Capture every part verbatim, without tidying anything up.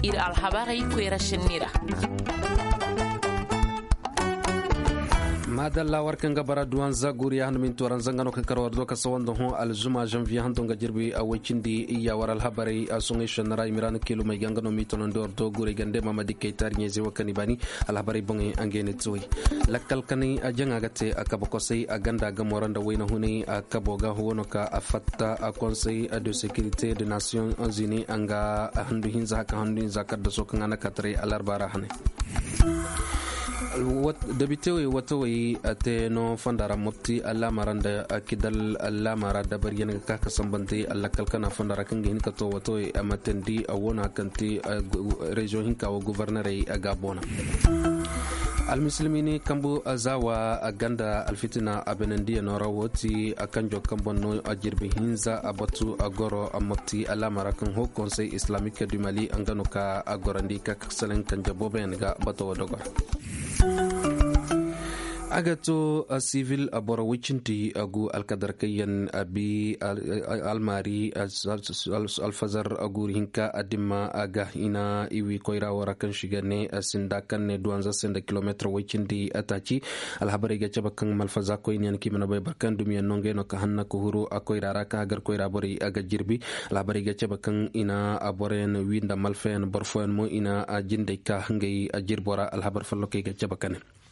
ir alhabarai kwera shinnira. madalla warkan gabara duwan zaguri han min toran zangano kan karwar doka sawando ho aljuma janvier han donga jirbi a wikindi iya waral habari a sungi shanara imiran kilo mai gangano mi tonon dor do gure gande mamadi keitar nyeze wakani bani al habari bongi angene tsoy lakkal kani a janga gate a kabako sai a ganda ga moranda wayna huni a kaboga hono ka a fatta a conseil de sécurité des nations unies anga handu hinza ka handu hinza kadda so kan ana katre alarbara hane dabitewe watawai ate no fandara motti alla maranda akidal alla marada bariyan ka ka sambante alla kalkana fandara kan gin ka to watawai amatendi awona kanti region hinka wa gouverneur a Gabona almuslimini kambu azawa aganda alfitina abenandia norawoti akanjo kambono ajirbi hinza abatu agoro amotti alla marakan ho conseil islamique du Mali angano ka agorandi ka salen kanja boben ga bato dogor agato a civil abora wicinti agu alkadar kayan abi almari alfazar agu hinka adima aga ina iwi koira wara kan shigane sindakan ne duwanza senda kilometer wicinti atachi alhabari ga chabakan malfaza ko inian kimana bay barkan dumiyan nonge no ka hanna ko huru akoira raka agar koira bori aga jirbi alhabari ga chabakan ina aboren winda malfen borfoen mo ina ajinde ka ngai ajirbora alhabar falloke ga chabakan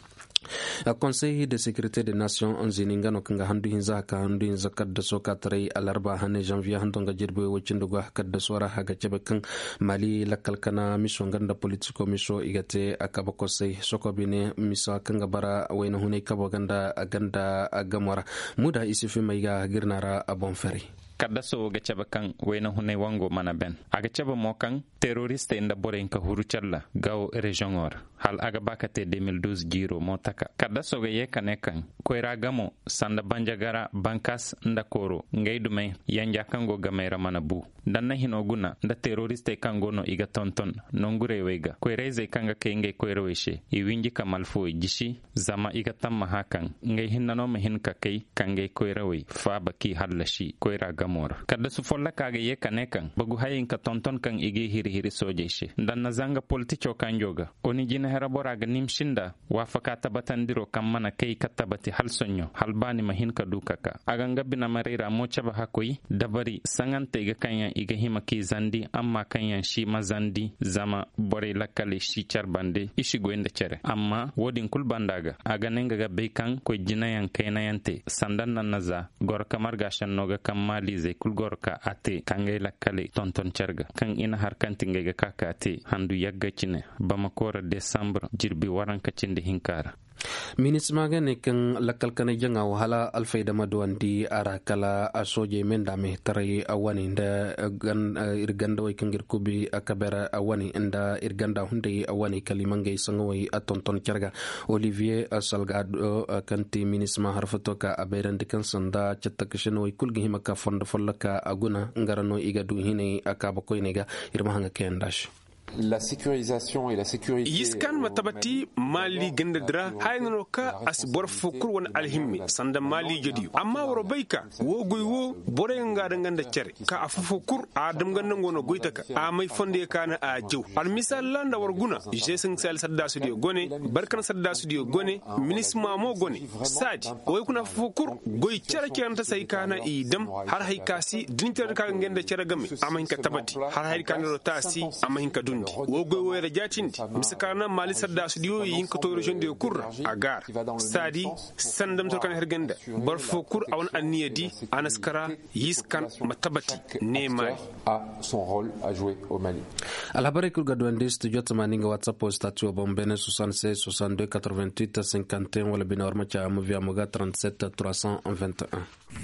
a conseil de sécurité des nations unies ngano kanga handu hinza ka handu hinza kadda soka tare alarba hane janvier hando nga jirbe wacin duga kadda sora haga cebe kan Mali lakal kana mission ganda politiko miso igate akaba conseil soko bine miso kanga bara wayna hune kabo ganda ganda agamara muda isifi maiga girnara abon feri kadda so ga caba kan wayna hune wango mana ben aga caba mo kan terroriste inda boren ka huru challa gaw region or hal aga bakate deux mille douze giro motaka kadda so ga yekane kan koira gamo sanda banjagara bankas nda koro ngaydu may yanja kango gamera mana bu danna hino guna nda terroriste kango no iga tonton nongure wega koireze kanga kenge koirweshe i winji kamal fo jishi zama iga tamma hakan ngay hinnano me hin ka kay kange koirawe fa baki hallashi koira gamora kadda su folla kage yekane kan bagu hayin ka tonton kan igi hiri hiri sojeshe danna zanga politico kanjoga oni jina hera boraga nimshinda wa fakata batandiro kam mana kay katabati hal sonyo hal bani mahin ka dukaka aganga bina marira mo chaba hakoyi dabari sangante ga kanya iga hima ki zandi amma kanya shi mazandi zama bore lakale shi charbande ishi goenda chere amma wodin kul bandaga aga nenga ga bekan ko jina yan kayna yante sandan nan naza gor kamar gashan noga kamali zai kul gor ka ate kangay lakale tonton charga kan ina har kantinga ga kaka ate handu yagga cine bamakora december jirbi waranka cinde hinkara minis magane kan lakal kana janga wahala alfaida madwandi ara kala asoje menda me tare awani nda gan irganda way kangir kubi akabera awani nda irganda hunde awani kalimange sangawai atonton charga Olivier Salgado kanti minis ma harfato ka aberan dikan sanda chatakishno way kulgi himaka fonda follaka aguna ngarano igadu hine akaba koynega irma hanga kendash la sécurisation et la sécurité yiskan matabati mali gendadra hayno ka as bor fukur won alhimmi sanda mali jodi amma woro bayka wo goy wo bore ngada nganda cere ka afu fukur adam ganda ngono goytaka a may fonde kana a jew al misal landa war guna je sing sel sadda studio gone barkan sadda studio gone ministre mo gone sadi way kuna fukur goy cere kenta say kana idam har hay kasi dinter ka ngenda cere gami amahin ka tabati har hay kana tasi amahin ka dundi wogoy woyre jatindi miskana mali sadda studio yin ko to region de kurra agar sadi sandam to kan hergenda bar fo kur awon anniyadi anaskara yiskan matabati ne mai a son rôle à jouer au Mali alhabari kur gadwande studio tamaninga whatsapp statut bombene soixante-seize soixante-deux quatre-vingt-huit cinquante et un wala binorma cha amuvia moga trente-sept trois cent vingt et un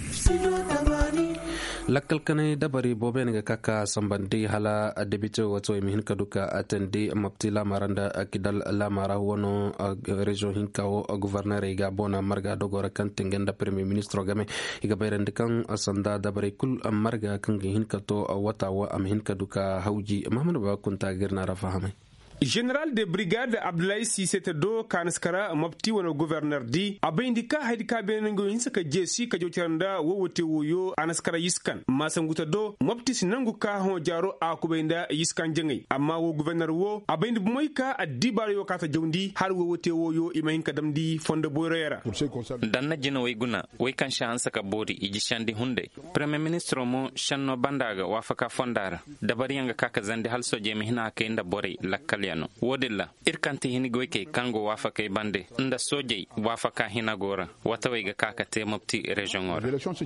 lakkal kane dabari boben ga kaka sambandi hala debito wato mi hinka duka atende maptila maranda akidal la mara wono region hinka o gouverneur ga bona marga dogora kan tengenda premier ministre game iga bayrande kan asanda dabari kul marga kan hinka to wata wa am hinka duka hauji mahamadu ba kunta girna rafahame General de brigade Abdoulaye Cissé do kanaskara mapti wona gouverneur di abayindika haydika benengo hinsaka jesi ka jotiranda wowote woyo anaskara yiskan masanguta do mapti sinangu ka ho jaro a kubenda yiskan jengai amma wo gouverneur wo abayindi bumoyka adibaro yo kata jawndi har wowote woyo imahinka damdi fonde boyera danna jina way guna way kan shan saka bori iji shandi hunde premier ministre mo shanno bandaga wafaka fondara dabari yanga kaka zande halso jemi hina ka inda bore lakkaliano wodilla irkanti hini goyke kango wafaka bande nda sojey wafaka hina gora wataway ga kaka te mopti region ora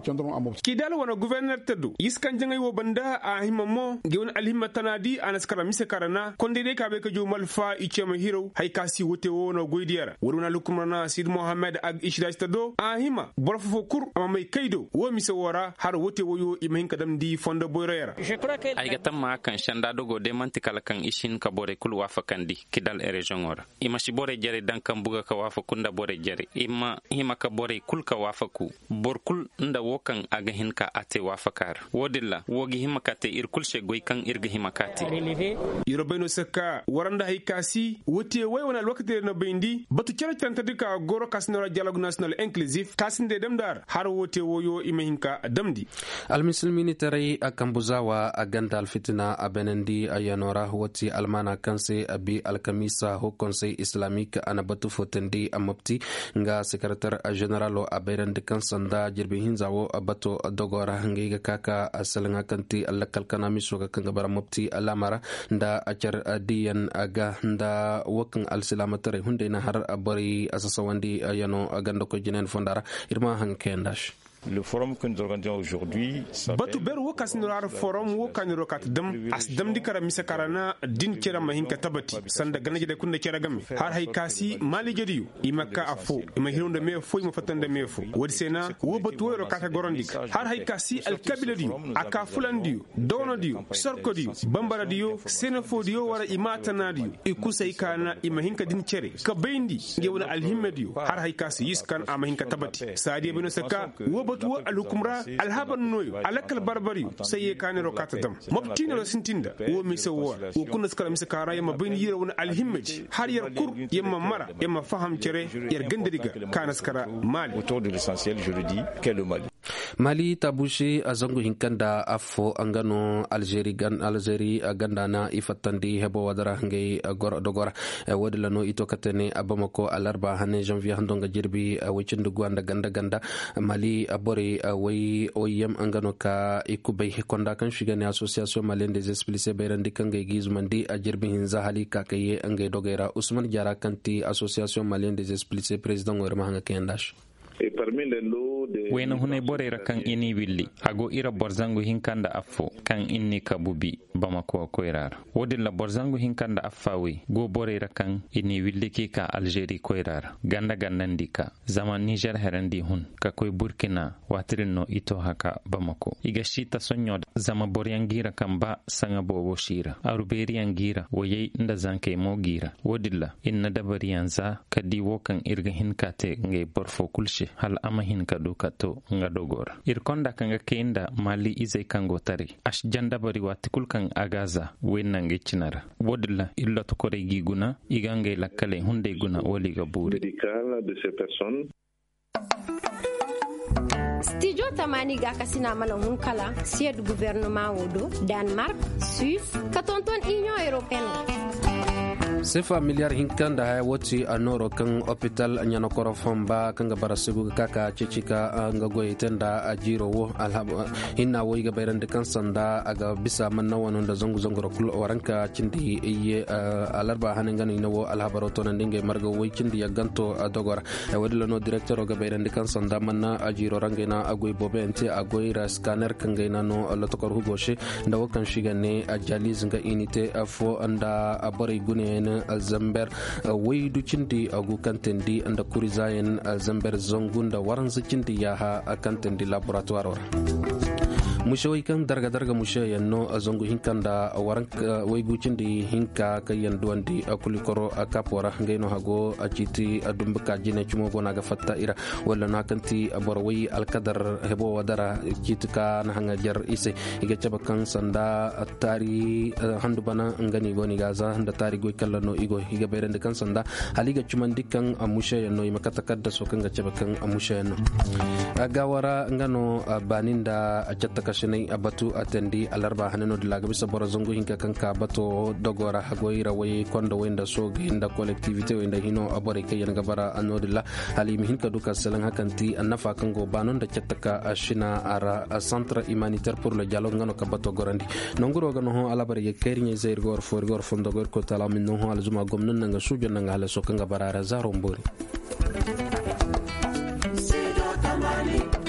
kidal wana gouverneur tedu yiskan jangay wo banda a himamo gewon alhimma tanadi anaskara mise karana konde de kabe ka jumal fa ichema hiro hay kasi wote wono goydiyara wuruna lukumrana sid mohammed ag ishrash tedu a hima borfo kur amay kaydo wo mise wora har wote woyo imahin kadam di fonda boyra ay ga tamma kan shanda dogo de mantikala kan ishin ka bore kul wafakandi kidal e region ora ima shi bore jare dan kan buga ka wafa kunda bore jare ima hima ka bore kul ka wafaku bor kul nda wokan aga hinka ate wafakar wodilla wogi hima kate ir kul she goy kan irga hima kate yorobeno saka waranda hay kasi wote way wona lokate no bendi batu cara tanta dika goro kasnora dialogue national inclusive kasinde demdar har wote woyo imahinka damdi almuslimini tarai akambuzawa agandal fitina abenendi ayanora wati almana kanse abi alkamisa ho conseil islamique anabatu fotendi amapti nga secrétaire général abenendi kansanda jirbi hinzawo abato dogora ngiga kaka asalanga kanti alakal kanami soga kanga baramapti alamara nda achar diyan aga nda wakan alsilamatare hunde na har abari asasawandi ayano aganda ko jinen fondara irma hankendash. Le forum que nous organisons aujourd'hui batu ber wo kasinorar forum wo kaniro kat dam as dam di kara misa karana din kera mahinka tabati sanda ganaje de kunde kera gami har hay kasi mali jediyu imaka afo ima hironde me fo ima fatande me fo wodi sena wo batu wo kata gorondik har hay kasi al kabila diyu aka fulandiyu dono diyu sarko diyu bambara diyu senafo diyu wara imata nadiyu ikusay kana ima hinka din kere ka bendi ngewna alhimme diyu har hay kasi yiskan ama hinka tabati sadi bino saka wo tuwa alhukumra alhaban noyo alakal barbari sai ya kane rokata dam mabtina ro sintinda wo mi se wo wo kunna skala mi se kara yama bin yira wona alhimmaji har yar kur yama mara yama faham cere yar gandiriga kana skara mali autour de l'essentiel je le dis qu'est le Mali mali tabushi azangu hinkanda afo angano algeri gan algeri ganda na ifatandi hebo wadara ngey gor dogora wadila no ito katene abamako alarba hane janvier handonga jirbi wichindu gwanda ganda ganda mali abore way oyem angano ka ikubay konda kan shigani association malienne des explicés bayrandi kangay gizmandi a jirbi hinza hali kakaye angay dogera usman jara kanti association malienne des explicés président ngor mahanga kendash et parmi les lots de wena hunay borera kan ini willi hago ira borzango hinkanda affo kan inni kabubi bamako ko irar wodilla borzango hinkanda affawi go borera kan ini willi ki ka algeri ko irar ganda gandandika zaman niger herandi hun ka koy burkina watirino ito haka bamako iga shita sonyo zama boryangira kan ba sanga bobo shira aruberiyangira woyey nda zanke mo gira wodilla inna dabariyanza kadi wokan irga hinkate ngay borfo kulshi hal amahin ka dukato nga dogora irkonda kanga kenda mali izay kango tari ash janda bari watikul kan agaza wenna nge cinara wodilla illa to kore giguna igange lakkale hunde guna woli ga buri de ces personnes. Studio Tamani ga kasina mana hunkala sied gouvernement wodo Denmark, Suisse, katonton Union Européenne. sefa miliar hinkanda hay woti anoro kan hospital nyano korofon ba kan ga barasigu kaka cicika nga goy tenda ajiro wo alhaba hinna wo ga bayran de kan sanda aga bisa man nawon da zongu zongu rokul waranka cindi iye alarba hanen ngani no alhabaro to nan dinge margo wo cindi ya ganto dogora e wadilo no directeur ga bayran de kan sanda man ajiro rangena agoy bobe ente agoy ra scanner kan gaina no lotokor hugoshe da wakan shigane ajaliz nga inite afo anda abari gune alzamber waydu cindi agu kantendi anda kurizayen alzamber zongunda waran cindi yaha kantendi laboratoire mushe wai kan darga darga mushe yanno zongo hinkan da waran wai gucin di hinka kayan duwan di akulikoro akapora ngaino hago aciti adumbuka jine chumo gona ga fatta ira wala nakanti abor wai alkadar hebo wadara kitka na hanga jar ise iga cabakan sanda tari handu bana ngani goni gaza handa tari goy kallano igo iga berende kan sanda haliga cuman dikkan amushe yanno imakata kadda so kan ga cabakan amushe yanno agawara ngano baninda ajatta kashinai abatu atendi alarba hanano dilaga bisa bora zongo hinka kanka bato dogora hagoira way kondo wenda so inda collectivité wenda hino abore kayan gabara anodilla halim hinka duka selang hakanti annafa kango banon da chattaka ashina ara centre humanitaire pour le dialogue ngano kabato gorandi nonguro gano ho alabare ye kerinya zair gor for gor fondo gor ko tala min no ho alzuma gomnan nga sujo nga hala so kanga barara zaro mbori.